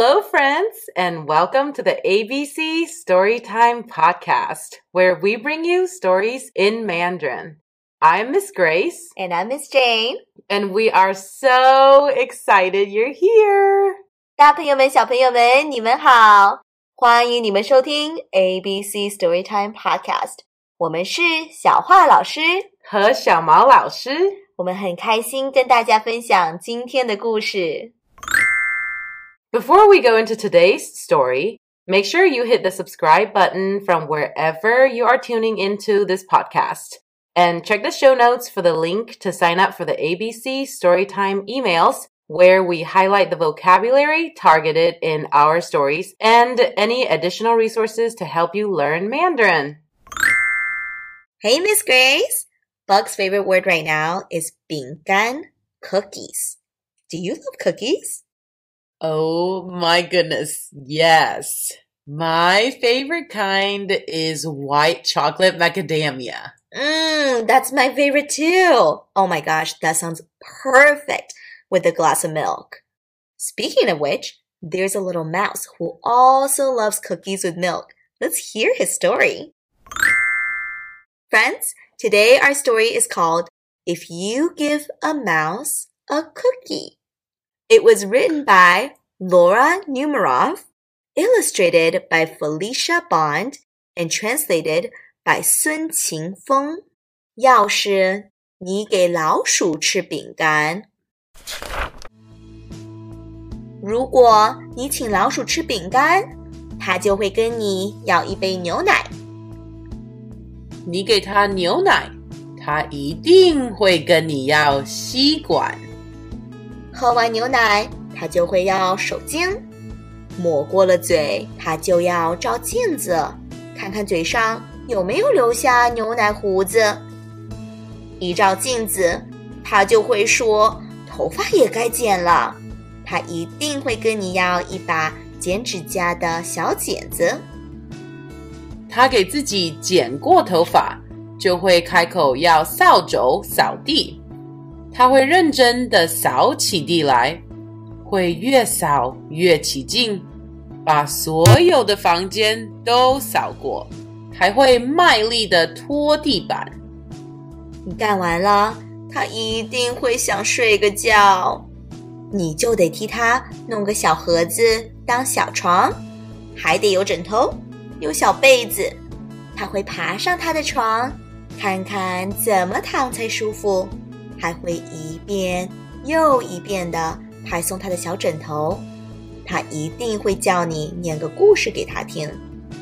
Hello, friends, and welcome to the ABC Storytime Podcast, where we bring you stories in Mandarin. I'm Miss Grace. And I'm Miss Jane. And we are so excited you're here. 大朋友们、小朋友们，你们好！欢迎你们收听 ABC Storytime Podcast。我们是小画老师和小毛老师。 我们很开心跟大家分享今天的故事。 Before we go into today's story, make sure you hit the subscribe button from wherever you are tuning into this podcast. And check the show notes for the link to sign up for the ABC Storytime emails, where we highlight the vocabulary targeted in our stories and any additional resources to help you learn Mandarin. Hey, Miss Grace. Bug's favorite word right now is 饼干, cookies. Do you love cookies?Oh my goodness, yes. My favorite kind is white chocolate macadamia. That's my favorite too. Oh my gosh, that sounds perfect with a glass of milk. Speaking of which, there's a little mouse who also loves cookies with milk. Let's hear his story. Friends, today our story is called If You Give a Mouse a Cookie.It was written by Laura Numeroff, illustrated by Felicia Bond, and translated by Sun Qingfeng. 要是你给老鼠吃饼干，如果你请老鼠吃饼干，它就会跟你要一杯牛奶。 你给它牛奶，它一定会跟你要吸管。 喝完牛奶，他就会要手巾，抹过了嘴，他就要照镜子，看看嘴上有没有留下牛奶胡子。一照镜子，他就会说头发也该剪了。他一定会跟你要一把剪指甲的小剪子。 他给自己剪过头发，就会开口要扫帚扫地。他会认真地扫起地来，会越扫越起劲，把所有的房间都扫过，还会卖力地拖地板。 你干完了，他一定会想睡个觉，你就得替他弄个小盒子当小床，还得有枕头，有小被子。他会爬上他的床，看看怎么躺才舒服，还会一遍又一遍地拍送他的小枕头。他一定会叫你念个故事给他听。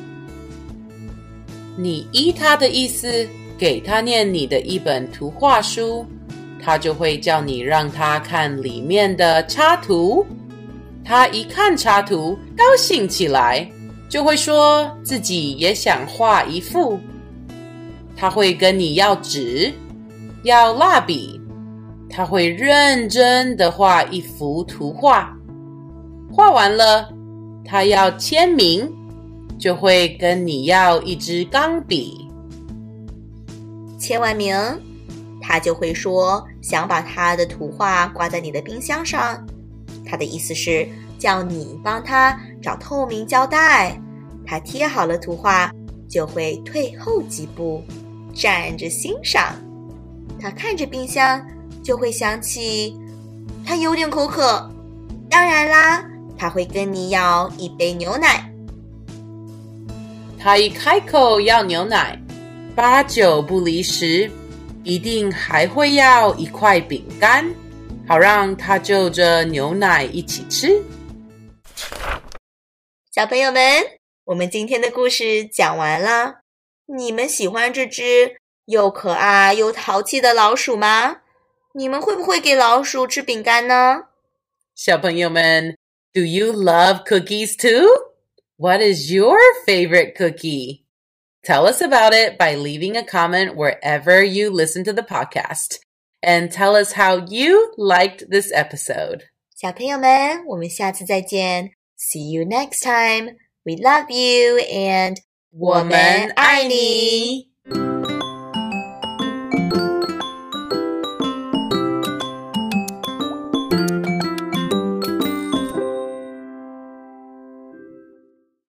你依他的意思给他念你的一本图画书，他就会叫你让他看里面的插图。他一看插图高兴起来，就会说自己也想画一幅。他会跟你要纸，要蜡笔，他会认真地画一幅图画。画完了，他要签名，就会跟你要一支钢笔。 签完名，他就会说想把他的图画挂在你的冰箱上。他的意思是叫你帮他找透明胶带。他贴好了图画，就会退后几步，站着欣赏。他看着冰箱，就会想起他有点口渴。当然啦，他会跟你要一杯牛奶。 他一开口要牛奶，8九不离10，一定还会要一块饼干，好让他就着牛奶一起吃。 小朋友们，我们今天的故事讲完了。你们喜欢这只又可爱又淘气的老鼠吗？你们会不会给老鼠吃饼干呢？ 小朋友们 ，Do you love cookies too? What is your favorite cookie? Tell us about it by leaving a comment wherever you listen to the podcast. And tell us how you liked this episode. 小朋友们，我们下次再见。See you next time. We love you and 我们爱你。